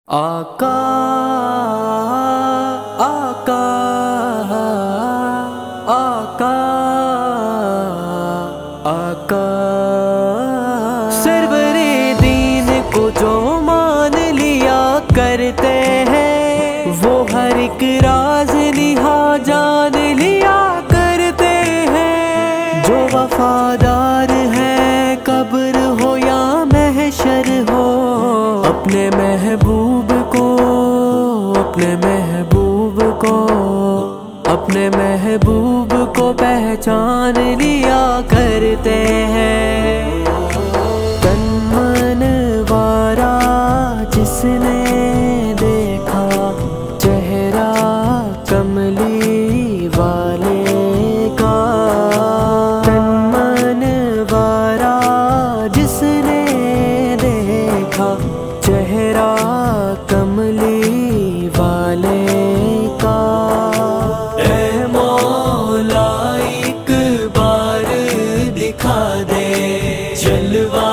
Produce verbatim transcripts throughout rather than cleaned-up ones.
آقا آقا آقا آقا سرور دین کو جو مان لیا کرتے ہیں وہ ہر ایک راز نہا جان لیا کرتے ہیں. جو وفادار ہے قبر ہو یا محشر ہو اپنے محبوب کو اپنے محبوب کو اپنے محبوب کو پہچان لیا کرتے ہیں. تن من وارا جس نے دیکھا چہرہ کملی والے کا, تن من وارا جس نے دیکھا چہرہ کملی والے کا. اے مولا ایک بار دکھا دے جلوہ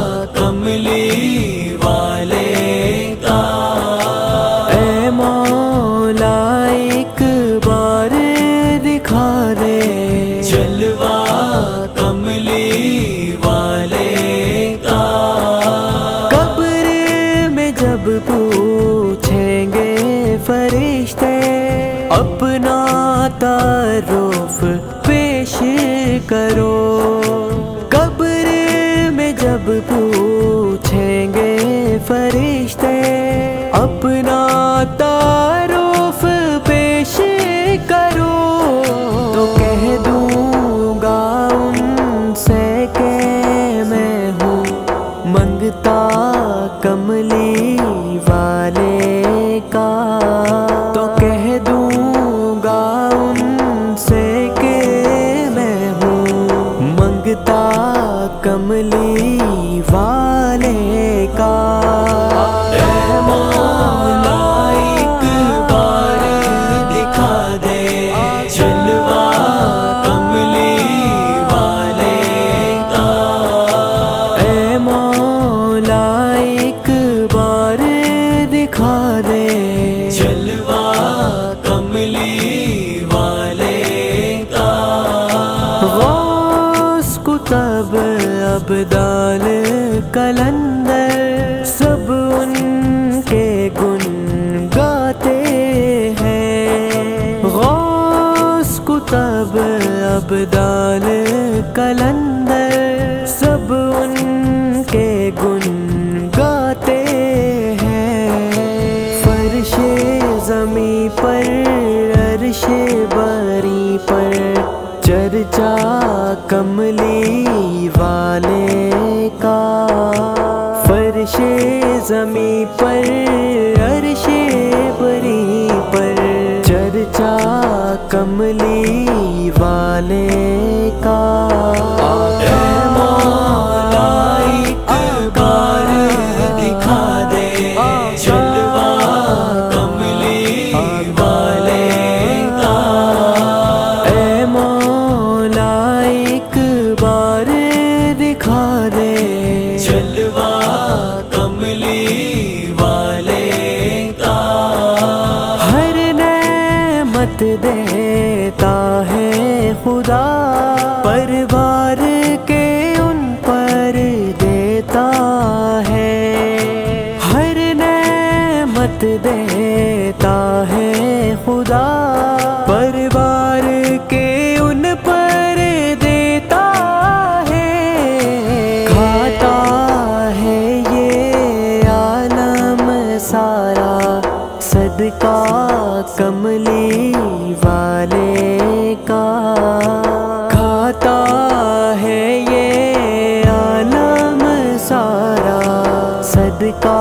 کملی والے کا. اے مولا ایک بار دکھا دے جلوہ کملی والے کا. قبر میں جب پوچھیں گے فرشتے اپنا تعارف پیش کرو. قبر میں جب پوچھیں گے فرشتے اپنا تعارف پیش کرو تو کہہ دوں گا ان سے کہ میں ہوں منگتا کملی والے کا. تو کہہ دوں گا ان سے کہ میں ہوں منگتا کملی والے کا. اے مولا ایک بار دکھا دے جلوہ کملی والے کا. اے مولا ایک بار دکھا دے جلوہ کملی والے کا. غوث کتب ابدال کلندر سب ان کے گن گاتے ہیں. غوث کتب ابدال کلندر سب ان کے گن گاتے ہیں. فرش زمیں پر عرش بری پر چرچا کملی والے کا. فرش زمیں پر عرش بری پر چرچا کملی والے کا. اے مولا ایک بار دکھا دے جلوہ کملی والے کا. اے مولا ایک بار دکھا دے جلوہ کملی والے کا. ہر نعمت دیتا ہے خدا پروار کے ان پر دیتا ہے. ہر نعمت دیتا ہے خدا پروار کے ان پر دیتا ہے. کھاتا ہے یہ عالم سارا صدقہ کملی والے کا. کھاتا ہے یہ عالم سارا صدقہ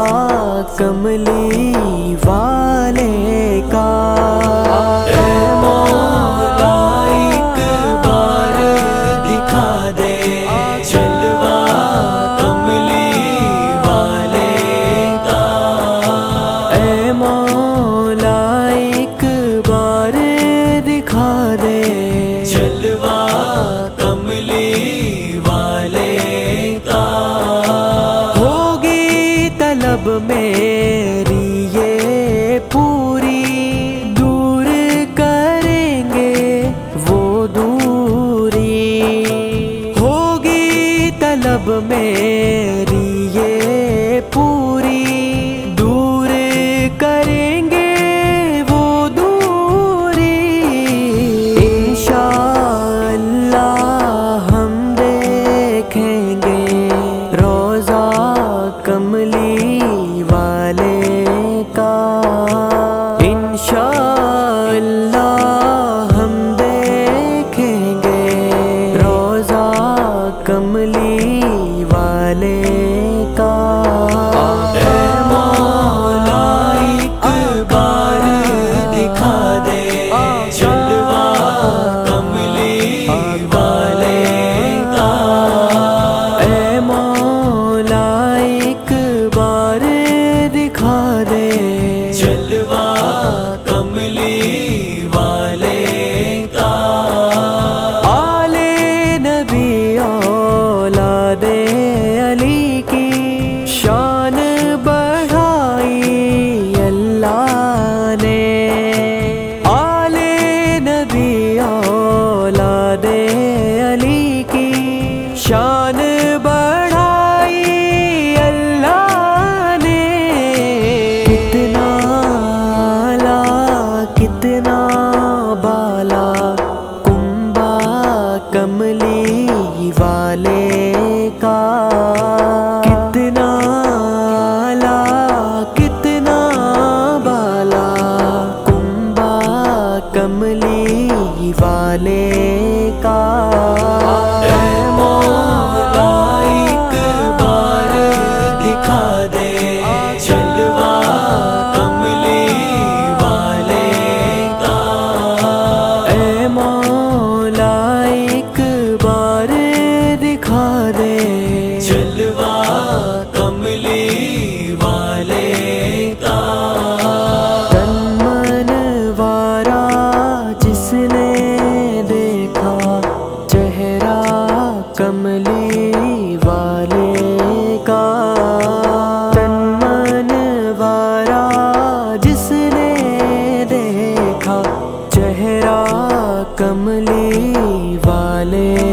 کملی والے کا. اے مولا ایک بار دکھا دے جلوہ کملی والے کا. اے مولا ایک بار دکھا دے جلوہ کملی والے کا. ہوگی طلب میری چہرہ کملی والے